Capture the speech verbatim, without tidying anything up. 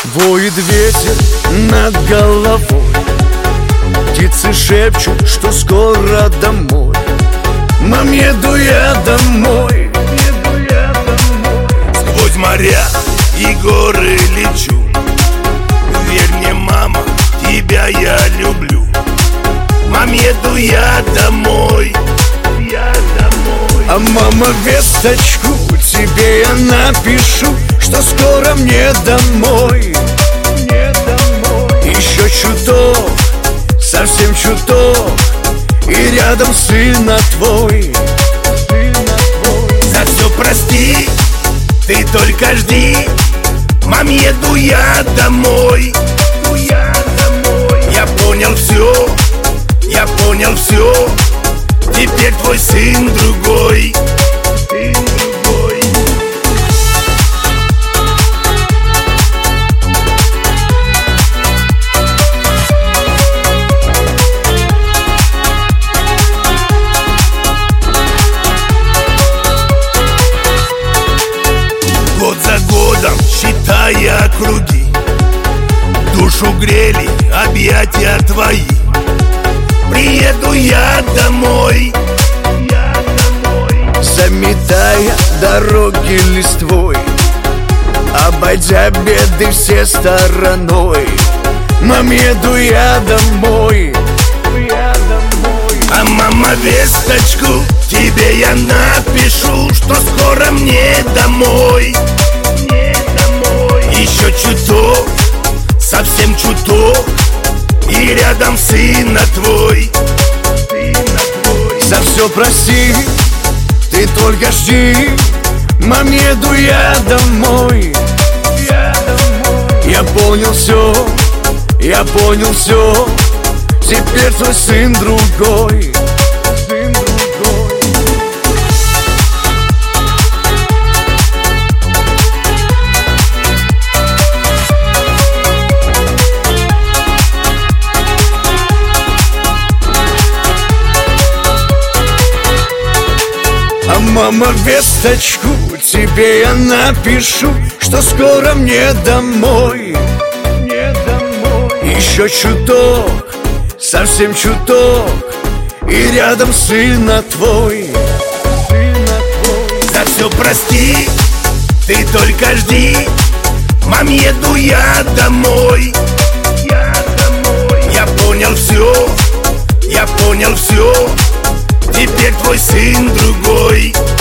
Воет ветер над головой, птицы шепчут, что скоро домой. Мам, еду я домой, еду я домой. Сквозь моря и горы лечу. Верь мне, мама, тебя я люблю. Мам, еду я домой, я домой. А мама, весточку тебе я напишу, что скоро мне домой, мне домой. Еще чуток, совсем чуток, и рядом сына твой, сына твой. За все прости, ты только жди. Мам, еду я домой, я домой. Я понял все, я понял все. Теперь твой сын другой, сын другой. Год за годом, считая круги, душу грели объятия твои. Приеду я домой, я домой. Заметая дороги листвой, обойдя беды все стороной. Мам, еду я домой, я домой. А мама, весточку тебе я напишу, что скоро мне домой, мне домой. Еще чуток, совсем чуток, и рядом сына твой, сына твой. За все прости, ты только жди. Мам, еду я домой, Я домой. я понял все, я понял все. Теперь твой сын другой, сын другой. А мама, весточку тебе я напишу, что скоро мне домой, мне домой. Еще чуток, совсем чуток, и рядом сына твой, сына твой. За все прости, ты только жди. Мам, еду я домой, я домой. Я понял все, я понял все. Теперь твой сын другой.